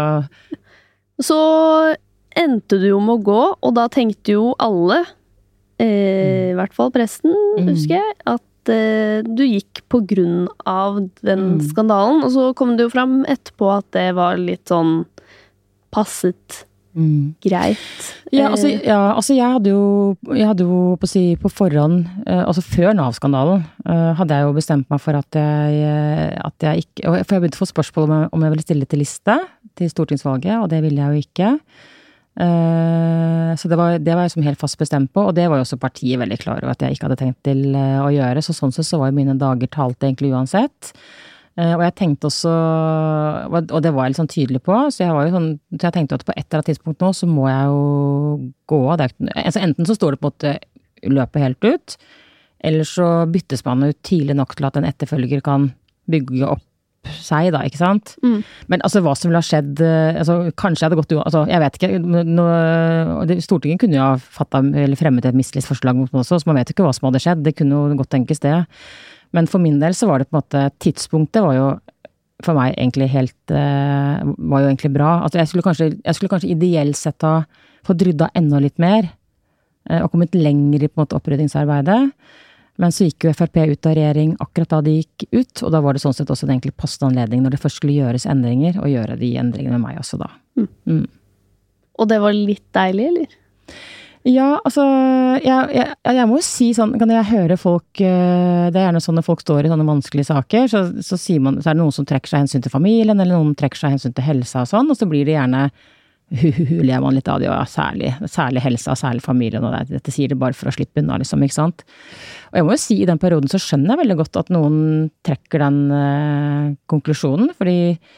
Altså. Så endte du om å gå, og da tenkte jo alle, I hvert fall pressen, husker jeg, at du gikk på grunn av den skandalen, og så kom det jo fram etterpå at det var litt sånn passet greit. Ja, altså jeg hadde jo på forhånd, altså før Nav-skandalen, hadde jeg jo bestemt meg for at jeg ikke, for jeg begynte å få spørsmål om jeg ville stille til liste til stortingsvalget, og det ville jeg jo ikke. Så det var jeg som helt fast bestemt på, og det var jo også partiet veldig klar over at jeg ikke hadde tenkt til å gjøre, så sånn sett så var jo mine dager talt egentlig uansett. Og jeg tenkte også, og det var jeg litt sånn tydelig på, så jeg tenkte at på et eller annet tidspunkt nå så må jeg jo gå av. Altså enten så står det på en måte løpet helt ut, eller så byttes man ut tidlig nok til at en etterfølger kan bygge opp seg da, ikke sant? Men altså hva som ville ha skjedd, altså kanskje jeg hadde gått altså jeg vet ikke, Stortinget kunne jo ha fremmet et mistilitsforslag mot meg også, så man vet jo ikke hva som hadde skjedd, det kunne jo godt tenkes det. Men for min del så var det på en måte, tidspunktet var jo for meg egentlig var jo egentlig bra. Altså jeg skulle kanskje ideelt sett ha fått rydda enda litt mer, og kommet lenger i på en måte oppryddingsarbeidet. Men så gikk jo FrP ut av regjering akkurat da de gikk ut, og da var det sånn sett også en egentlig passende anledning når det først skulle gjøres endringer, og gjøre de endringene med meg også da. Og det var litt deilig, eller? Ja, altså, jeg må jo si sånn, kan jeg høre folk, det er gjerne sånn når folk står i sånne vanskelige saker, så er det noen som trekker seg hensyn til familien, eller noen trekker seg hensyn til helsa og sånn, og så blir det gjerne, ler man litt av det, og særlig helsa, særlig familien, og dette sier det bare for å slippe unna, liksom, ikke sant? Og jeg må jo si, i den perioden så skjønner jeg veldig godt at noen trekker den konklusjonen, fordi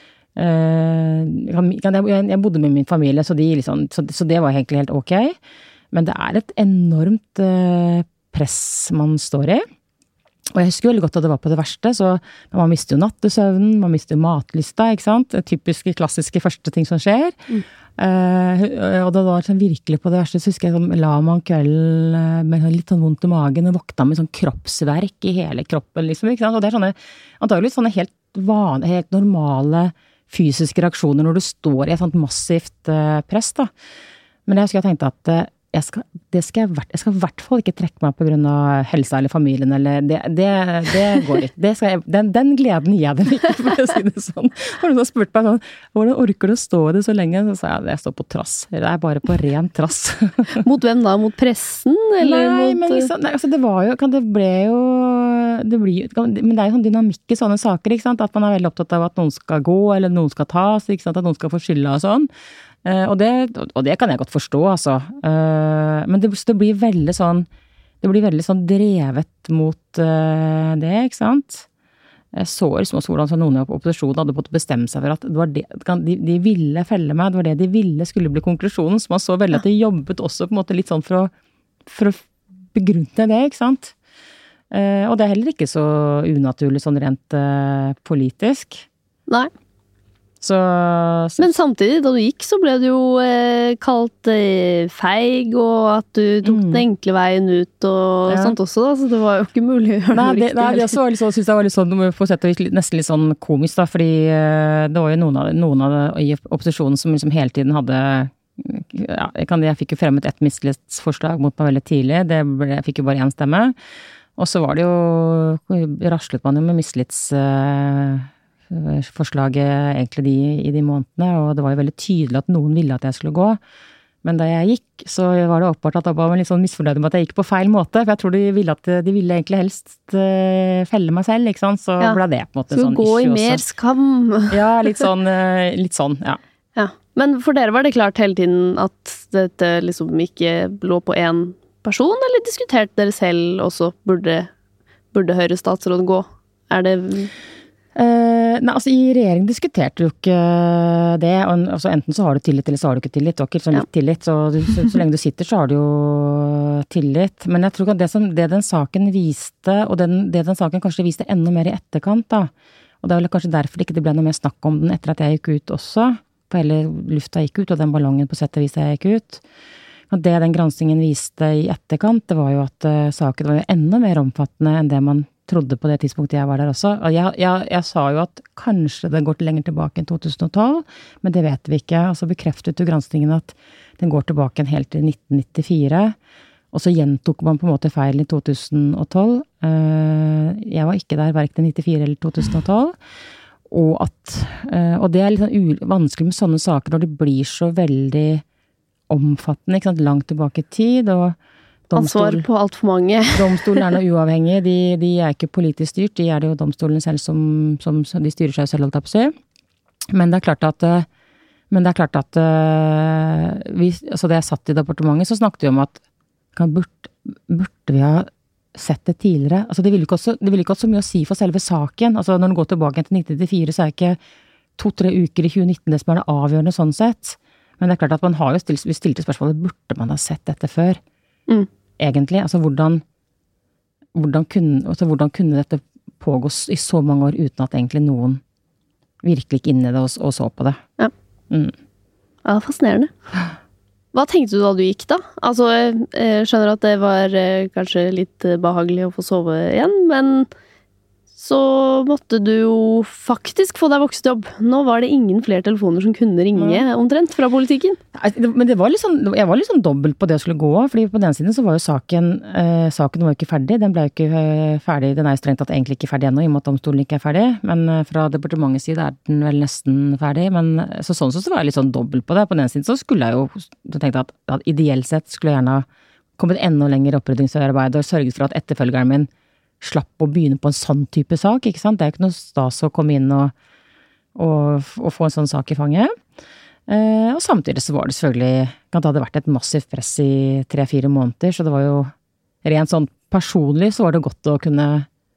jeg bodde med min familie, så det var egentlig helt ok. Men det er et enormt press man står i. Og jeg husker veldig godt at det var på det verste, så man mister jo nattesøvnen, man mister jo matlysta, ikke sant? Typiske, klassiske første ting som skjer. Og det var sånn virkelig på det verste, så husker jeg la man kvelden med litt sånn vondt i magen, og våkna med sånn kroppsverk i hele kroppen, liksom, ikke sant? Og det er antageligvis sånne helt normale fysiske reaksjoner når du står i et sånt massivt press, da. Men jeg husker jeg tenkte at jeg skal i hvert fall ikke trekke meg på grunn av helsa eller familien, eller det går ikke. Den gleden gir jeg dem ikke, for å si det sånn. Og noen har spurt meg sånn, hvordan orker du å stå i det så lenge? Så sa jeg står på trass. Det er bare på ren trass. Mot hvem da? Mot pressen? Eller men liksom, altså det var jo, men det er jo sånn dynamikk i sånne saker, ikke sant? At man er veldig opptatt av at noen skal gå, eller noen skal tas, ikke sant? At noen skal få skylda og sånn. Og det kan jeg godt forstå, altså. Men det blir veldig sånn drevet mot det, ikke sant? Jeg så liksom også hvordan noen i opposisjonen hadde fått bestemme seg for at det var det, de ville felle meg, det var det de ville skulle bli konklusjonen, så man så veldig at de jobbet også på en måte litt sånn for å begrunne det, ikke sant? Og det er heller ikke så unaturlig sånn rent politisk. Nei. Men samtidig, da du gikk, så ble du jo kalt feig, og at du tok den enkle veien ut og sånt også, da, så det var jo ikke mulig å gjøre noe riktig. Nei, det også synes jeg var litt sånn, på sett og vis nesten litt sånn komisk da, fordi det var jo noen av i opposisjonen som liksom hele tiden hadde, jeg fikk jo fremmet et mistillitsforslag mot meg veldig tidlig, jeg fikk jo bare 1 stemme, og så var det jo, raslet man jo med forslaget egentlig i de månedene, og det var jo veldig tydelig at noen ville at jeg skulle gå. Men da jeg gikk, så var det åpenbart at da var man litt sånn misfornøyd med at jeg gikk på feil måte, for jeg tror de ville egentlig helst felle meg selv, ikke sant? Så ble det på en måte sånn issue også. Så gå i mer skam. Ja, litt sånn, ja. Ja. Men for dere var det klart hele tiden at dette liksom ikke lå på en person, eller diskuterte dere selv også burde Høyre statsråd gå? Er det... Nei, altså i regjering diskuterte du ikke det, altså enten så har du tillit eller så har du ikke tillit, og ikke sånn litt tillit, så lenge du sitter så har du jo tillit, men jeg tror at det den saken viste, og det den saken kanskje viste enda mer i etterkant da, og det er vel kanskje derfor det ikke ble noe mer snakk om den etter at jeg gikk ut også, for hele lufta gikk ut, og den ballongen på sett og vis jeg gikk ut, og det den granskingen viste i etterkant, det var jo at saken var jo enda mer omfattende enn det man trodde på det tidspunktet jeg var der også. Og jeg sa jo at kanskje det går lenger tilbake enn 2012, men det vet vi ikke. Og så bekreftet jo granskningen at den går tilbake helt til 1994. Og så gjentok man på en måte feilen i 2012. Jeg var ikke der hverken i 94 eller 2012. Og det litt sånn vanskelig med sånne saker når det blir så veldig omfattende, ikke sant, langt tilbake i tid, og ansvar på alt for mange. Domstolen noe uavhengig, de ikke politisk styrt, de det jo domstolen selv som de styrer seg selv, holdt jeg på å si. Men det klart at altså da jeg satt i departementet, så snakket vi om at burde vi ha sett det tidligere? Altså det ville ikke hatt så mye å si for selve saken. Altså når den går tilbake til 1994, så ikke 2-3 uker i 2019 det som det avgjørende sånn sett. Men det klart at man har jo stilt spørsmålet, burde man ha sett dette før? Egentlig, altså hvordan kunne dette pågå i så mange år uten at egentlig noen virkelig gikk inn i det og så på det? Ja. Ja, fascinerende. Hva tenkte du da du gikk da? Altså, jeg skjønner at det var kanskje litt behagelig å få sove igjen, men så måtte du jo faktisk få deg voksenjobb. Nå var det ingen flere telefoner som kunne ringe omtrent fra politikken. Men jeg var litt sånn dobbelt på det å skulle gå, fordi på den siden så var jo saken var jo ikke ferdig. Den ble jo ikke ferdig, den jo strengt tatt egentlig ikke ferdig ennå, i og med at domstolen ikke ferdig. Men fra departementets side den vel nesten ferdig. Men så var jeg litt sånn dobbelt på det. På den siden så skulle jeg jo tenkt at ideelt sett skulle jeg gjerne kommet enda lenger oppryddingsarbeid og sørget for at etterfølgeren min slapp å begynne på en sånn type sak, ikke sant? Det jo ikke noe stas å komme inn og få en sånn sak i fanget. Og samtidig så var det selvfølgelig, det hadde vært et massivt press i 3-4 måneder, så det var jo rent sånn personlig så var det godt å kunne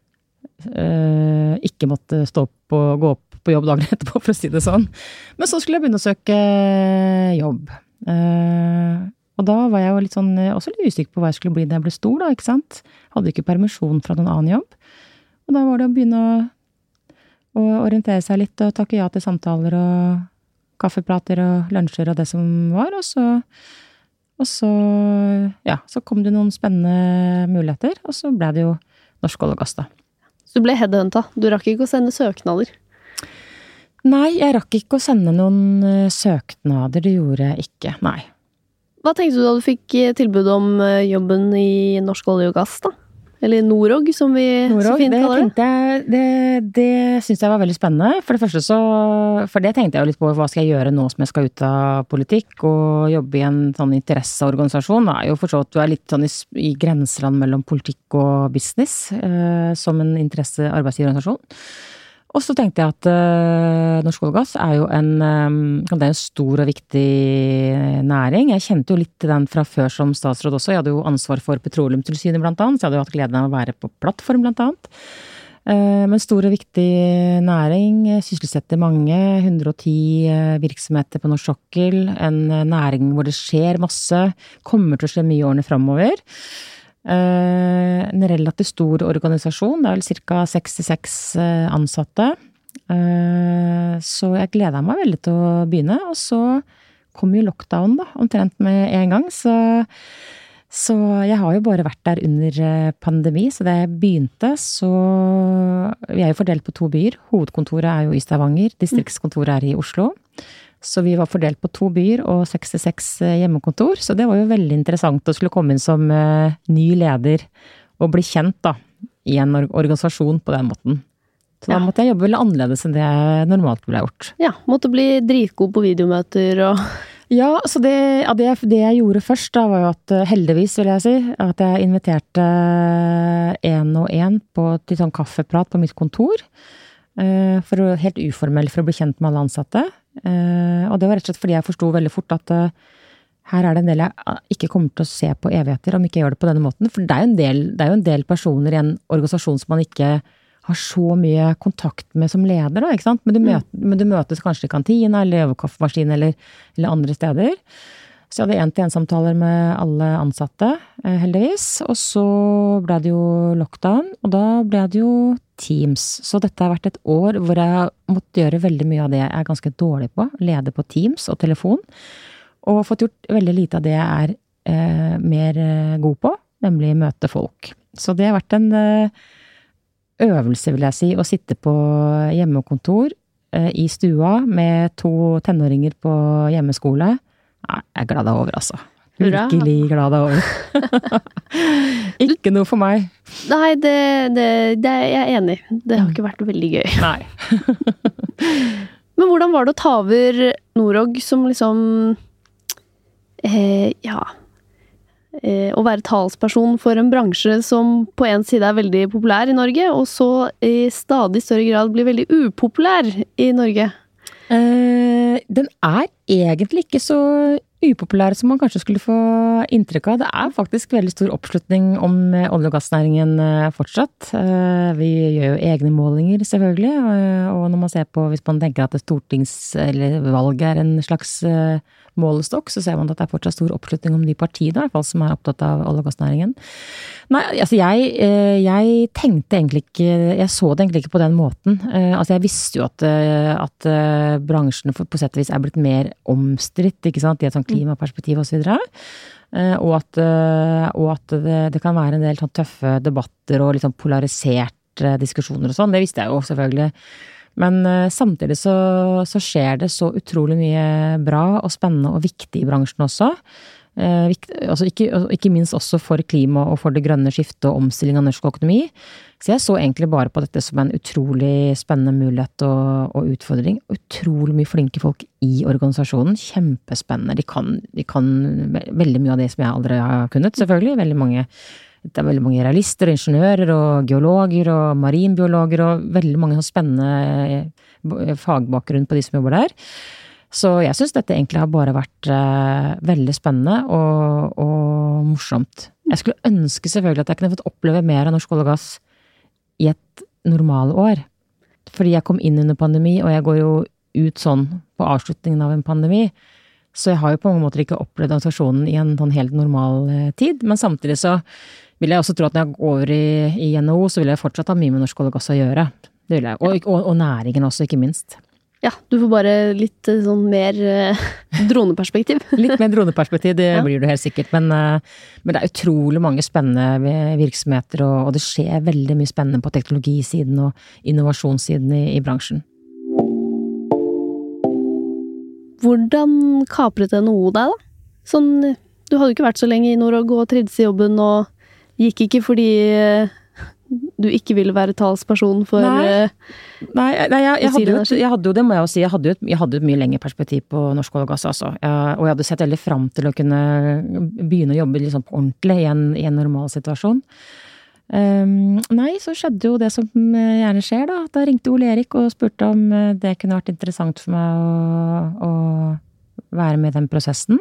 ikke måtte gå opp på jobb dagen etterpå, for å si det sånn. Men så skulle jeg begynne å søke jobb. Og da var jeg jo litt sånn, også litt usikker på hva jeg skulle bli da jeg ble stor da, ikke sant? Hadde ikke permisjon fra noen annen jobb. Og da var det å begynne å orientere seg litt og takke ja til samtaler og kaffeprater og lunsjer og det som var. Og så kom det noen spennende muligheter, og så ble det jo Norsk Olje og Gass da. Så du ble headhunta. Du rakk ikke å sende søknader? Nei, jeg rakk ikke å sende noen søknader, det gjorde jeg ikke, nei. Hva tenkte du da du fikk tilbud om jobben i Norsk Olje og Gass da? Eller Norog, som vi så fint kaller det? Det synes jeg var veldig spennende. For det første for det tenkte jeg jo litt på, hva skal jeg gjøre nå som jeg skal ut av politikk, og jobbe i en sånn interesseorganisasjon. Det jo for så at du litt sånn i grenseland mellom politikk og business, som en interesse-arbeidsgiverorganisasjon. Og så tenkte jeg at Norsk Olje og Gass jo det en stor og viktig næring. Jeg kjente jo litt til den fra før som statsråd også. Jeg hadde jo ansvar for Petroleumstilsynet blant annet, så jeg hadde jo hatt gleden av å være på plattform blant annet. Men stor og viktig næring, sysselsetter mange, 110 virksomheter på norsk sokkel, en næring hvor det skjer masse, kommer til å skje mye årene fremover. En relativt stor organisasjon, det vel cirka 66 ansatte, så jeg gleder meg veldig til å begynne, og så kom jo lockdown da, omtrent med en gang, så jeg har jo bare vært der under pandemi, så da jeg begynte, så vi jo fordelt på 2 byer, hovedkontoret jo i Stavanger, distriktskontoret i Oslo, så vi var fordelt på 2 byer og 66 hjemmekontor, så det var jo veldig interessant å skulle komme inn som ny leder og bli kjent da, i en organisasjon på den måten. Så da måtte jeg jobbe veldig annerledes enn det jeg normalt ble gjort. Ja, måtte bli dritgod på videomøter og... Ja, så det jeg gjorde først da, var jo at heldigvis vil jeg si, at jeg inviterte en og en til sånn kaffeprat på mitt kontor, helt uformell for å bli kjent med alle ansatte. Og det var rett og slett fordi jeg forstod veldig fort at her det en del jeg ikke kommer til å se på evigheter om ikke jeg gjør det på denne måten, for det jo en del personer i en organisasjon som man ikke har så mye kontakt med som leder da, ikke sant? Men du møtes kanskje i kantina eller over kaffemaskinen eller andre steder. Så jeg hadde 1-til-1-samtaler med alle ansatte, heldigvis, og så ble det jo lockdown, og da ble det jo Teams. Så dette har vært et år hvor jeg måtte gjøre veldig mye av det jeg ganske dårlig på, lede på Teams og telefon, og fått gjort veldig lite av det jeg mer god på, nemlig møte folk. Så det har vært en øvelse, vil jeg si, å sitte på hjemmekontor i stua med 2 tenåringer på hjemmeskole. Jeg glad over, altså. Virkelig glad av året. Ikke noe for meg. Nei, det er jeg enig i. Det har ikke vært veldig gøy. Nei. Men hvordan var det å ta over Norog som liksom, å være talsperson for en bransje som på en side er veldig populær i Norge, og så i stadig større grad blir veldig upopulær i Norge? Den er egentlig ikke så upopulær som man kanskje skulle få inntrykk av. Det er faktisk veldig stor oppslutning om olje- og gassnæringen fortsatt. Vi gjør jo egne målinger selvfølgelig, og når man ser på, hvis man tenker at eller valget er en slags målestokk, så ser man at det er fortsatt stor oppslutning om de partiene, i hvert fall som er opptatt av olje- og gassnæringen. Nei, altså jeg tenkte egentlig ikke, jeg så det egentlig ikke på den måten. Altså jeg visste jo at bransjen på sett og vis er blitt mer omstridt, ikke sant, i et sånt klimaperspektiv og så videre. Og at det kan være en del sånn tøffe debatter og litt sånn polariserte diskusjoner og sånn. Det visste jeg jo selvfølgelig. Men samtidig så skjer det så utrolig mye bra og spennende og viktig i bransjen også. Altså ikke minst også for klima og for det grønne skiftet og omstilling av norsk økonomi. Så jeg så egentlig bare på dette som en utrolig spennende mulighet og utfordring. Utrolig mye flinke folk i organisasjonen. Kjempespennende. De kan veldig mye av det som jeg aldri har kunnet, selvfølgelig. Det er veldig mange realister, ingeniører og geologer og marinbiologer og veldig mange spennende fagbakgrunn på de som jobber der. Så jeg synes dette egentlig har bare vært veldig spennende og morsomt. Jeg skulle ønske selvfølgelig at jeg kunne fått oppleve mer av norsk olje og gass i et normalår. Fordi jeg kom inn under pandemi, og jeg går jo ut sånn på avslutningen av en pandemi. Så jeg har jo på mange måter ikke opplevd organisasjonen i en sånn helt normal tid. Men samtidig så vil jeg også tro at når jeg går over i NHO, så vil jeg fortsatt ha mye med norsk olje og gass å gjøre. Det vil jeg. Og næringen også, ikke minst. Ja, du får bare litt sånn mer droneperspektiv. Litt mer droneperspektiv, det blir du helt sikkert. Men det er utrolig mange spennende virksomheter, og det skjer veldig mye spennende på teknologisiden og innovasjonssiden i bransjen. Hvordan kapret NHO deg da? Sånn, du hadde jo ikke vært så lenge i Norog og trivdes i jobben, og gikk ikke fordi du ikke ville være talsperson for Nei, jeg hadde jo det, må jeg jo si. Jeg hadde jo et mye lengre perspektiv på norsk olje og gass, altså. Og jeg hadde sett veldig frem til å kunne begynne å jobbe liksom på ordentlig i en normal situasjon. Nei, så skjedde jo det som gjerne skjer da. Da ringte Ole Erik og spurte om det kunne vært interessant for meg å være med i den prosessen.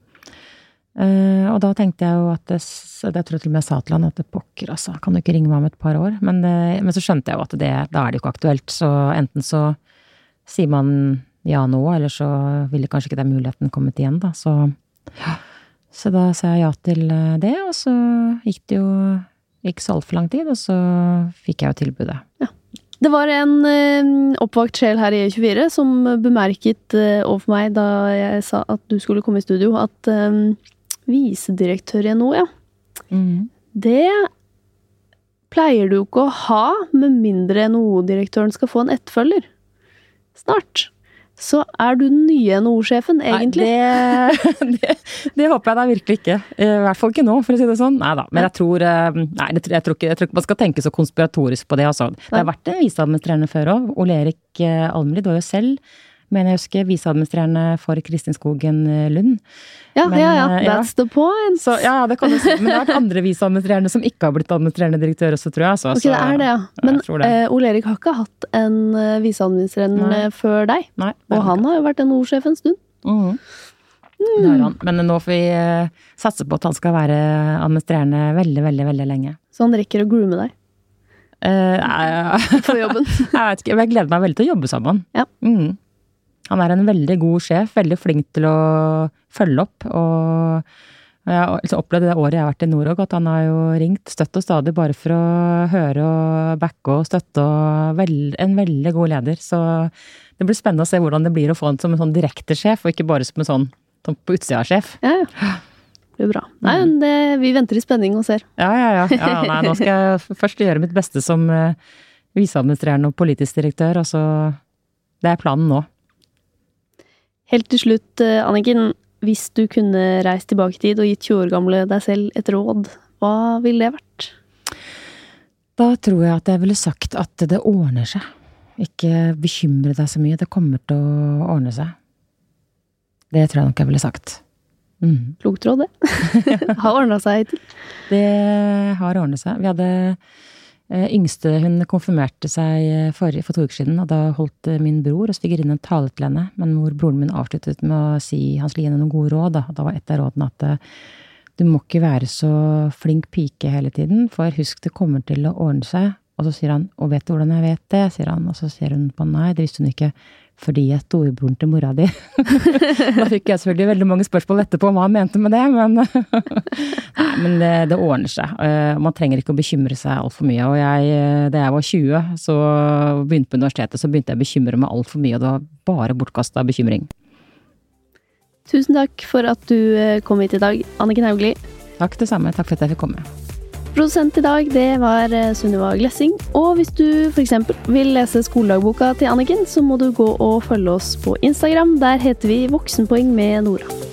Og da tenkte jeg jo at jeg tror til og med jeg sa til han at det pokker, altså, kan du ikke ringe meg om et par år? Men så skjønte jeg jo at da er det jo ikke aktuelt, så enten så sier man ja nå, eller så ville kanskje ikke den muligheten kommet igjen da, så da sa jeg ja til det, og så gikk det jo ikke så alt for lang tid, og så fikk jeg jo tilbudet. Ja. Det var en oppvakt sjel her i E24 som bemerket overfor meg da jeg sa at du skulle komme i studio, at visedirektør i NHO, ja. Det pleier du ikke å ha, med mindre NHO-direktøren skal få en etterfølger. Snart. Så er du den nye NHO-sjefen, egentlig? Nei, det håper jeg da virkelig ikke. I hvert fall ikke nå, for å si det sånn. Neida, men jeg tror ikke man skal tenke så konspiratorisk på det, altså. Det har vært en viseadministrerende før også. Ole Erik Almlid var jo selv, mener jeg husker, viseadministrerende for Kristin Skogen Lund. Ja, that's the point. Så, ja, det kan du si. Men det har vært andre viseadministrerende som ikke har blitt administrerende direktør også, tror jeg. Så, ok, det er det, ja. Men Ole Erik har ikke hatt en viseadministrerende før deg. Nei. Og han har jo vært NHO-sjef en stund. Det har han. Men nå får vi satse på at han skal være administrerende veldig, veldig, veldig lenge. Så han rekker å groome deg? For jobben? Jeg vet ikke, jeg gleder meg veldig til å jobbe sammen. Ja. Han er en veldig god sjef, veldig flink til å følge opp, og jeg har liksom opplevd det året jeg har vært i Norog, at han har jo ringt støtt og stadig bare for å høre og backe og støtte, og en veldig god leder, så det blir spennende å se hvordan det blir å få han som en sånn direkte sjef, og ikke bare som en sånn på utsida sjef. Ja. Det blir bra. Nei, vi venter i spenning og ser. Ja, nei, nå skal jeg først gjøre mitt beste som viseadministrerende og politisk direktør, og så det er planen nå. Helt til slutt, Anniken, hvis du kunne reist tilbake i tid og gitt 20 år gamle deg selv et råd, hva ville det vært? Da tror jeg at jeg ville sagt at det ordner seg. Ikke bekymre deg så mye, det kommer til å ordne seg. Det tror jeg nok jeg ville sagt. Klokt råd, det. Har ordnet seg til. Det har ordnet seg. Vi hadde yngste, hun konfirmerte seg for 2 uker siden, og da holdt min bror og svigerinne en tale til henne, men hvor broren min avsluttet med å si, han skulle gi henne noen gode råd, da. Da var et av rådene at du må ikke være så flink pike hele tiden, for husk det kommer til å ordne seg. Og så sier han, og vet du hvordan jeg vet det? Sier han, og så sier hun på nei, det visste hun ikke, fordi jeg er storebroren til mora di. Da fikk jeg selvfølgelig veldig mange spørsmål etterpå om hva han mente med det, men, nei, men det ordner seg. Man trenger ikke å bekymre seg alt for mye, og da jeg var 20, så begynte på universitetet, så begynte jeg å bekymre meg alt for mye, og det var bare bortkastet bekymring. Tusen takk for at du kom hit i dag, Anniken Hauglie. Takk det samme, takk for at jeg fikk komme. Produsent i dag, det var Sunniva Glessing. Og hvis du for eksempel vil lese skoledagboka til Anniken, så må du gå og følge oss på Instagram. Der heter vi Voksenpoeng med Nora.